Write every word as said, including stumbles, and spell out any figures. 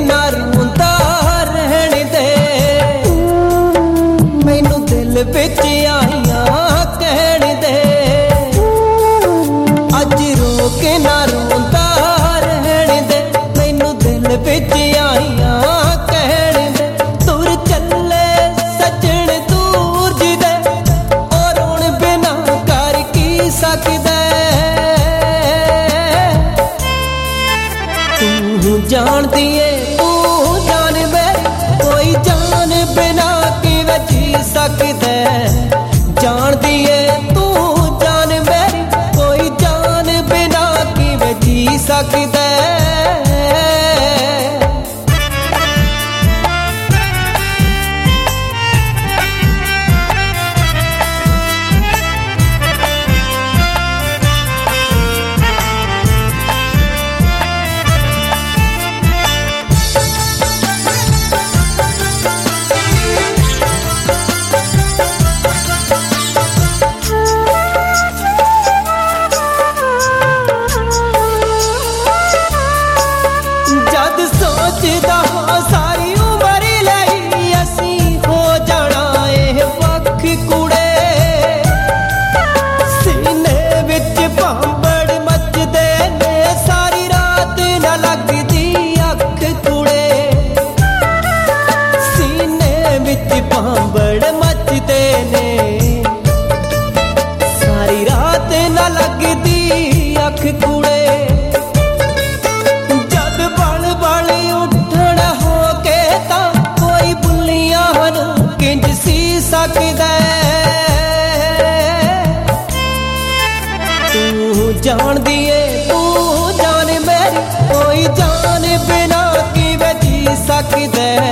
ना रोंदा रहन दे, मैनू दिल विच आइयां कहण दे, अज रो के ना रोंदा रहन दे, मैनू दिल विच आइयां कहण दे। तुर चले सजण दूर जी दे, और रोण बिना कर की सकदा, तू जान दिए तू जान मेरी, कोई जान बिना किवें जी सकदा, जान दिए तू जान मेरी, कोई जान बिना किवें जी सकदा। सोचदा सारी उमर लई असी हो जाना ए वख कुड़े, सीने विच भांबड़ मचदे ने सारी रात न लगदी अख कुड़े, सीने विच भांबड़ मचदे ने सारी रात न लगदी अख कुड़े। तू जान दिए तू जान मेरी, कोई जान बिना किवें जी सकदा।